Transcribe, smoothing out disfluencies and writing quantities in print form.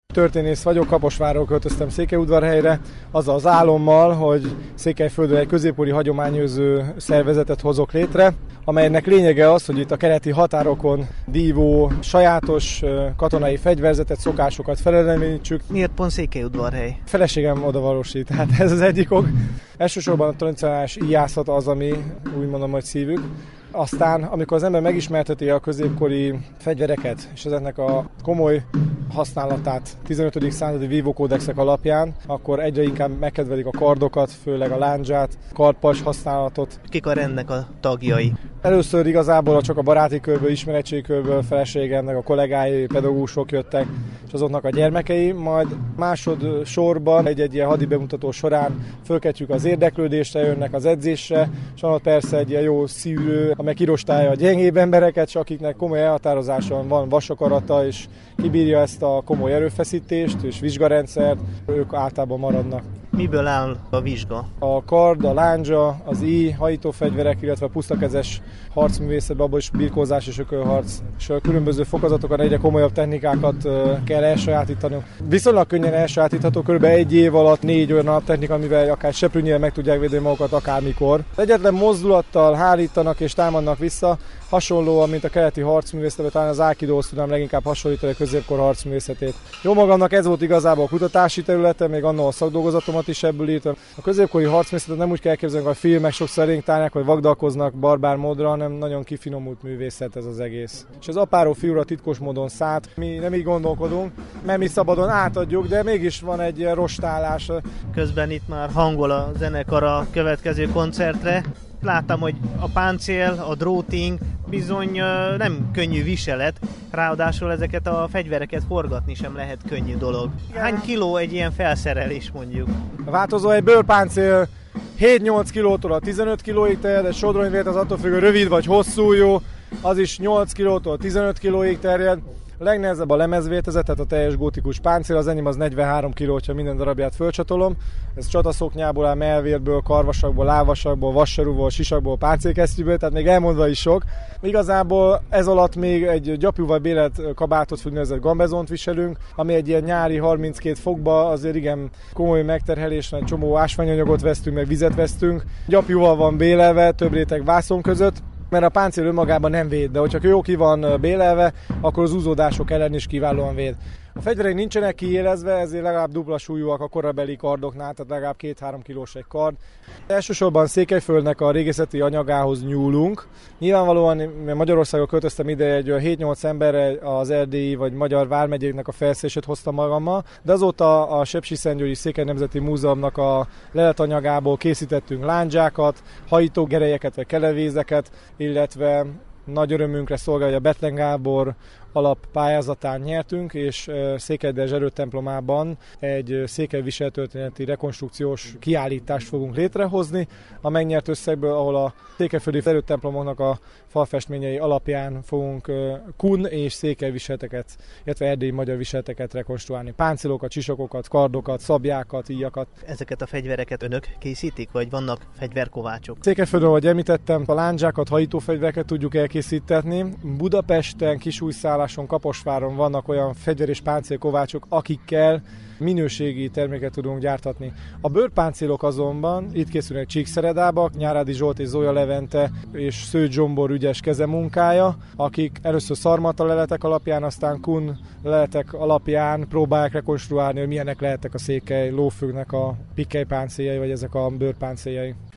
Történész vagyok, Kaposvárról költöztem Székelyudvarhelyre, azzal az álommal, hogy Székelyföldön egy középkori hagyományőrző szervezetet hozok létre, amelynek lényege az, hogy itt a keleti határokon dívó sajátos katonai fegyverzetet, szokásokat felelemítsük. Miért pont Székelyudvarhely? Feleségem odavalósít, tehát ez az egyik ok. Elsősorban a tradicionális íjászat az, ami úgy mondom, hogy szívük. Aztán, amikor az ember megismerteti a középkori fegyvereket, és ezeknek a komoly használatát 15. századi vívókódexek alapján, akkor egyre inkább megkedvelik a kardokat, főleg a lándzsát, kardpas használatot. Kik a rendnek a tagjai? Először igazából csak a baráti körből, ismeretségi körből feleségemnek a kollégái, pedagógusok jöttek, és azoknak a gyermekei, majd másodsorban egy ilyen hadi bemutató során fölkeltjük az érdeklődésre, jönnek az edzésre, és van ott persze egy ilyen jó szűrő, amely kirostálja a gyengébb embereket, és akiknek komoly elhatározáson van vasakarata, és kibírja ezt a komoly erőfeszítést és vizsgarendszert, ők általában maradnak. Miből áll a vizsga? A kard, a lándzsa, az íj, hajítófegyverek, illetve a pusztakezes harcművészet, abból is birkózás és ökölharc, és a különböző fokozatokon egyre komolyabb technikákat kell elsajátítanunk. Viszonylag könnyen elsajátítható, kb. Egy év alatt 4 olyan alaptechnika, amivel akár seprűnyire meg tudják védeni magukat akármikor. Egyetlen mozdulattal hárítanak és támadnak vissza, hasonlóan, mint a keleti harcművészetben, talán az Aikidohoz tudnám leginkább hasonlítani a középkor harcművészetét. Jó magamnak ez volt igazából a kutatási területe, még annól a szakdolgozatomat is ebből írtam. A középkori harcművészetet nem úgy kell elképzelni, hogy a filmek sokszor elénk tárják, vagy vagdalkoznak barbár módra, hanem nagyon kifinomult művészet ez az egész. És az apáró fiúra titkos módon szállt, mi nem így gondolkodunk, mert mi szabadon átadjuk, de mégis van egy rostálás. Közben itt már hangol a zenekar a következő koncertre. Láttam, hogy a páncél, a dróting bizony nem könnyű viselet, ráadásul ezeket a fegyvereket forgatni sem lehet könnyű dolog. Hány kiló egy ilyen felszerelés mondjuk? A változó egy bőrpáncél 7-8 kilótól a 15 kilóig terjed, egy sodronyvét az attól függ, rövid vagy hosszú, jó, az is 8 kilótól 15 kilóig terjed. A legnehezebb a lemezvétezet, tehát a teljes gótikus páncél, az enyém az 43 kg, ha minden darabját fölcsatolom. Ez csataszoknyából áll, mellvérből, karvasakból, lábasakból, vassarúból, sisakból, páncélkesztyűből, tehát még elmondva is sok. Igazából ez alatt még egy gyapjúval bélelt kabátot, úgynevezett gambezont viselünk, ami egy ilyen nyári 32 fokba azért igen komoly megterhelés, egy csomó ásványanyagot vesztünk, meg vizet vesztünk. Gyapjúval van bélelve, több réteg vászon között, mert a páncél önmagában nem véd, de hogyha jó ki van bélelve, akkor az úzódások ellen is kiválóan véd. A fegyvereink nincsenek kiélezve, ezért legalább dupla súlyúak a korabeli kardoknál, tehát legalább 2-3 kilós egy kard. Elsősorban Székelyföldnek a régészeti anyagához nyúlunk. Nyilvánvalóan Magyarországon költöztem ide, egy 7-8 emberre az erdélyi vagy magyar vármegyéknek a felszerelését hoztam magammal, de azóta a Sepsiszentgyörgyi Székely Nemzeti Múzeumnak a leletanyagából készítettünk lándzsákat, hajítógerelyeket vagy kelevézeket, illetve nagy örömünkre szolgál, hogy a Bethlen Gábor alappályázatán nyertünk, és Székely Dezső erődtemplomában egy székely viseltörténeti rekonstrukciós kiállítást fogunk létrehozni a megnyert összegből, ahol a székelyföldi erődtemplomoknak a falfestményei alapján fogunk kun és székely viseleteket, illetve erdélyi magyar viseleteket rekonstruálni. Páncélokat, sisakokat, kardokat, szabjákat, íjakat. Ezeket a fegyvereket önök készítik, vagy vannak fegyverkovácsok? Székelyföldön, ahogy említettem, a lándzsákat, hajítófegyvereket tudjuk elkészítetni. Budapesten, Kisújszálláson, Kaposváron vannak olyan fegyver- és páncélkovácsok, akikkel minőségi terméket tudunk gyártatni. A bőrpáncélok azonban itt készülnek Csíkszeredába, Nyárádi Zsolt és Zója Levente és Szőcs Zsombor ügyes kezemunkája, akik először szarmata leletek alapján, aztán kun leletek alapján próbálják rekonstruálni, hogy milyenek lehettek a székely lófőknek a pikkelypáncéljai, vagy ezek a bőrpáncéljai.